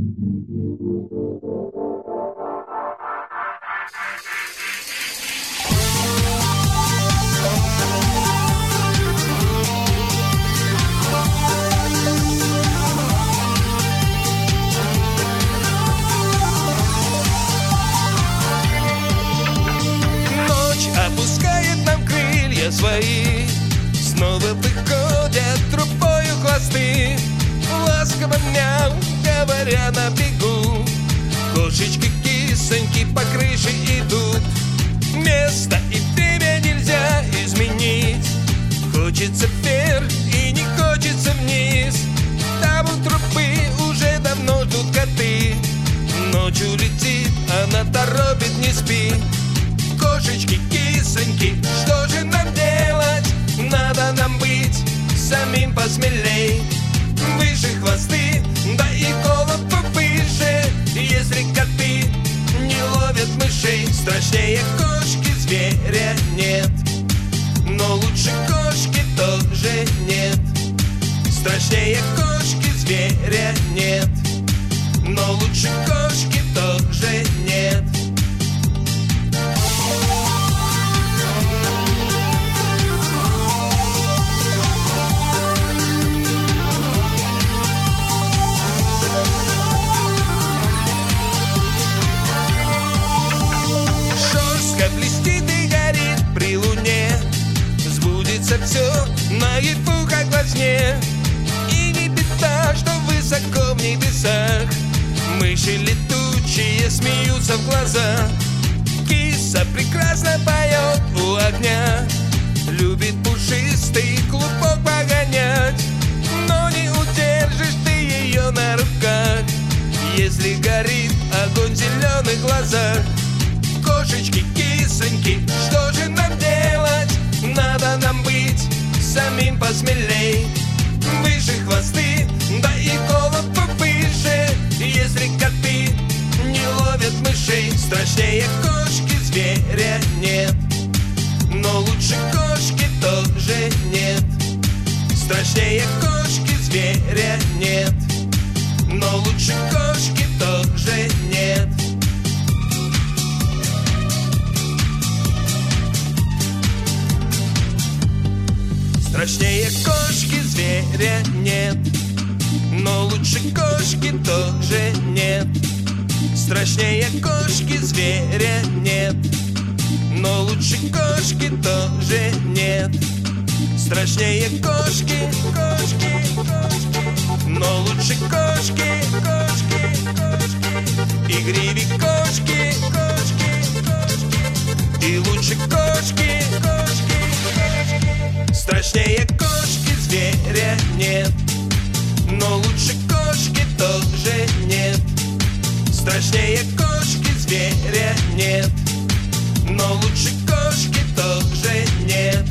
Опускает нам крылья свои, снова выходят трубою хвосты. Ласково мяу, говоря на бегу, кошечки-кисоньки по крыше идут. Место и время нельзя изменить, хочется вверх и не хочется вниз. Там у трубы уже давно ждут коты, ночью летит, она торопит, не спи. Кошечки, кисоньки, что же нам делать? Надо нам быть самим посмелей. Выше хвосты, да и голову повыше. Если коты не ловят мышей, страшнее кошки зверя нет. Но лучше кошки тоже нет. Страшнее кошки зверя нет. Но лучше кошки тоже нет. Блестит и горит при луне, сбудется все наяву, как во сне. И не беда, что высоко в небесах мыши летучие смеются в глаза. Киса прекрасно поет у огня, любит пушистый клубок погонять. Но не удержишь ты ее на руках, если горит огонь в зеленых глазах. Кошечки, кисоньки, что же нам делать? Надо нам быть самим посмелей. Выше хвосты, да и голову повыше. Если коты не ловят мышей, страшнее кошки зверя нет. Но лучше кошки тоже нет. Страшнее кошки зверя нет. Но лучше кошки тоже нет. Страшнее кошки зверя нет. Но лучше кошки тоже нет. Страшнее кошки зверя нет. Но лучше кошки тоже нет. Страшнее кошки, кошки, кошки. Но лучше кошки, кошки, кошки. Игривей кошки, кошки, кошки. И лучше кошки, кошки, кошки. Страшнее кошки зверя нет. Но лучше кошки тоже нет. Страшнее кошки зверя нет. Но лучше кошки тоже нет.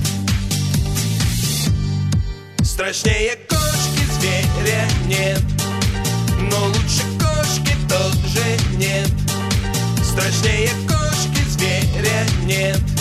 Страшнее кошки зверя нет. Но лучше кошки тоже нет. Страшнее кошки зверя нет.